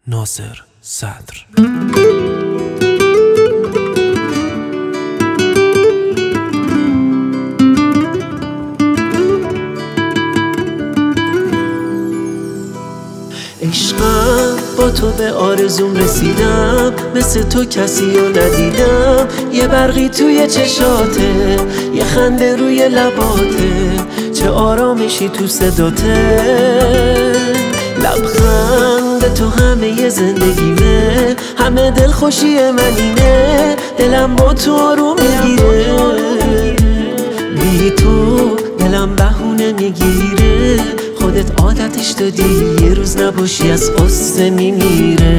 ناصر صدر. عشقم با تو به آرزوم رسیدم، مثل تو کسی رو ندیدم. یه برقی توی چشاته، یه خنده روی لباته، چه آرامشی تو صداته. لبخند تو همه زندگیمه، همه دلخوشی من اینه. دلم با تو آروم میگیره، بی تو دلم بهونه میگیره. خودت عادتش دادی، یه روز نباشی از قصه میمیره.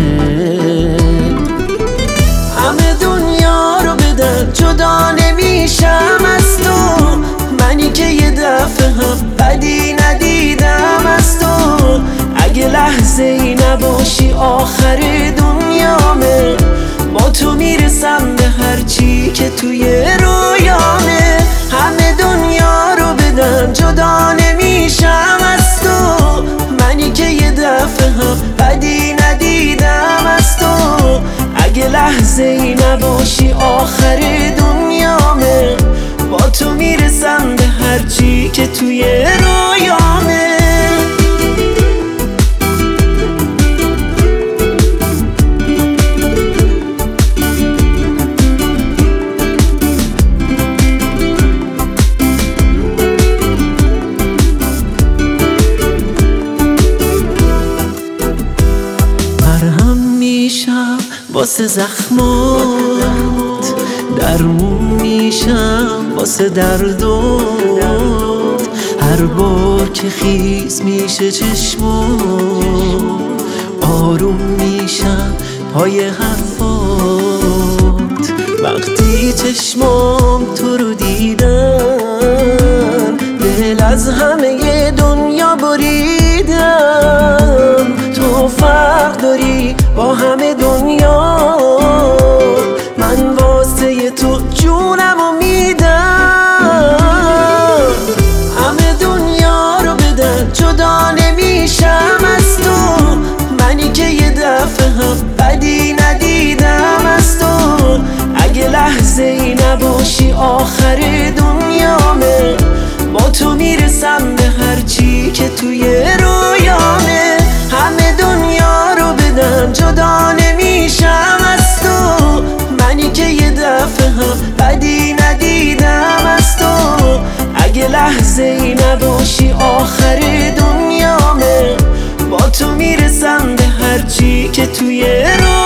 همه دنیا رو بدن جدا نمیشم از تو، منی که یه دفعه هم بدی ندیدم از تو. اگه لحظه ای نباشی آخر دنیامه، با تو میرسم به هرچی که توی رویامه. همه دنیا رو بدن جدا نمیشم از تو، منی که یه دفعه هم بدی ندیدم از تو. اگه لحظه ای نباشی آخر دنیامه، با تو میرسم به هرچی که توی رویامه. واسه زخمات درمون میشم، واسه دردات هر بار که خیس میشه چشمات. آروم میشم پای حرفات، وقتی چشمام تو رو دیدن، دل از همه دنیا بریدم. تو فرق داری با همه دنیا، من واسه تو جونمو میدم. همه دنیا رو بدن جدا نمیشم از تو، منی که یه دفعه هم بدی ندیدم از تو. اگه لحظه ای نباشی آخر دنیامه، با تو میرسم به هرچی که توی رویامه. همه دنیا رو بدن جدا نمیشم از تو، منی که یه دفعه هم بدی ندیدم از تو. اگه لحظه ای نباشی آخر دنیامه، با تو میرسم به هرچی که توی رویامه.